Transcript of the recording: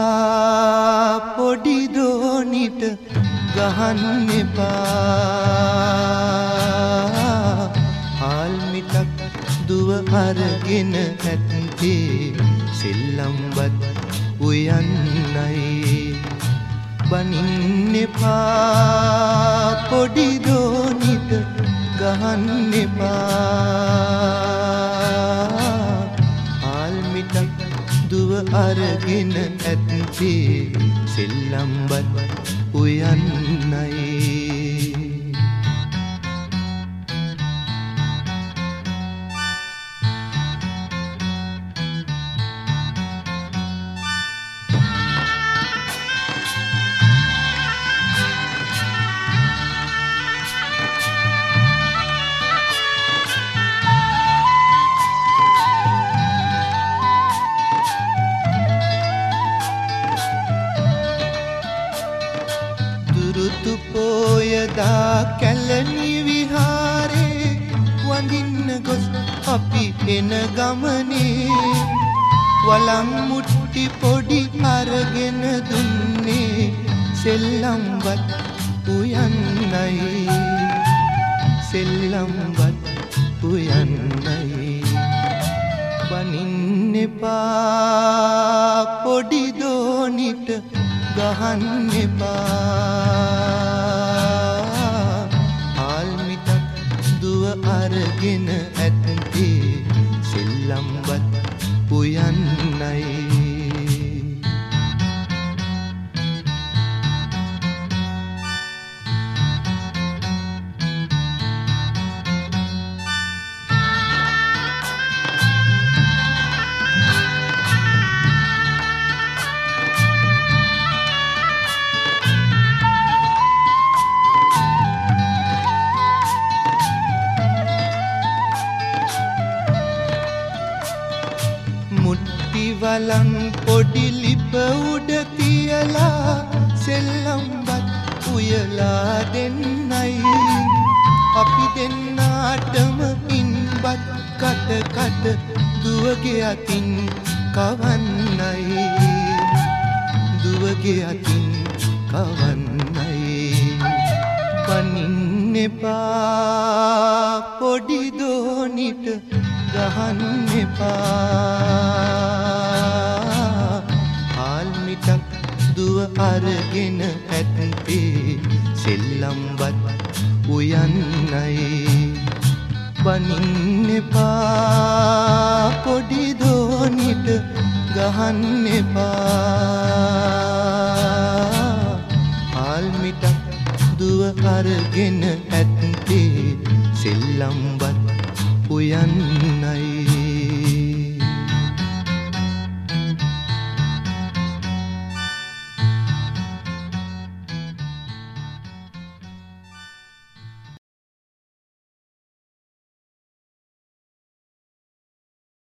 පොඩි දෝනිට ගහන්න එපා හාල් මිටක් දුව අරගෙන ඇත්තේ සෙල්ලම්වත් උයන්නයි බනින්න එපා පොඩි දෝනිට ගහන්න එපා හාල් මිටක් දුව අරගෙන ඇත්තේ සෙල්ලම්වත් උයන්නයි පෝයදා කැලණි විහාරේ වඳින්න ගොස් අපි එන ගමනේ වලම් මුට්ටි පොඩි අරගෙන දුන්නේ සෙල්ලම්වත් උයන්නයි සෙල්ලම්වත් උයන්නයි බනින්න එපා පොඩි දෝනිට ගහන්න එපා හාල් මිටක් දුව අරගෙන ඇත්තේ සෙල්ලම්වත් උයන්නයි වලන් පොඩි ලිප උඩ තියලා සෙල්ලම්වත් උයලා දෙන්නයි අපි දෙන්නාටම පින්වත් කට කට දුවගේ අතින් කවන්නයි දුවගේ අතින් කවන්නයි පනින්න එපා පොඩි දෝනිට ගහන්න එපා හාල් මිටක් දුව අරගෙන ඇත්තේ සෙල්ලම්වත් උයන්නයි බනින්න එපා පොඩි දෝනිට ගහන්න එපා හාල් මිටක් දුව අරගෙන ඇත්තේ සෙල්ලම්වත් උයන්නයි